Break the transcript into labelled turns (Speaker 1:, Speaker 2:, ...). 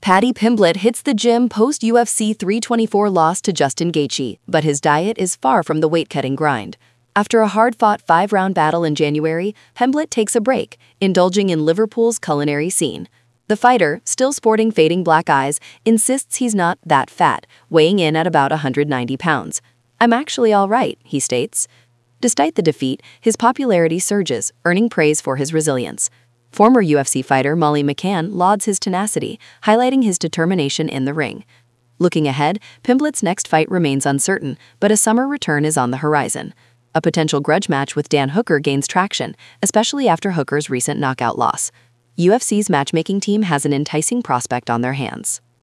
Speaker 1: Paddy Pimblett hits the gym post-UFC 324 loss to Justin Gaethje, but his diet is far from the weight-cutting grind. After a hard-fought 5-round battle in January, Pimblett takes a break, indulging in Liverpool's culinary scene. The fighter, still sporting fading black eyes, insists he's not that fat, weighing in at about 190 pounds. "I'm actually all right," he states. Despite the defeat, his popularity surges, earning praise for his resilience. Former UFC fighter Molly McCann lauds his tenacity, highlighting his determination in the ring. Looking ahead, Pimblett's next fight remains uncertain, but a summer return is on the horizon. A potential grudge match with Dan Hooker gains traction, especially after Hooker's recent knockout loss. UFC's matchmaking team has an enticing prospect on their hands.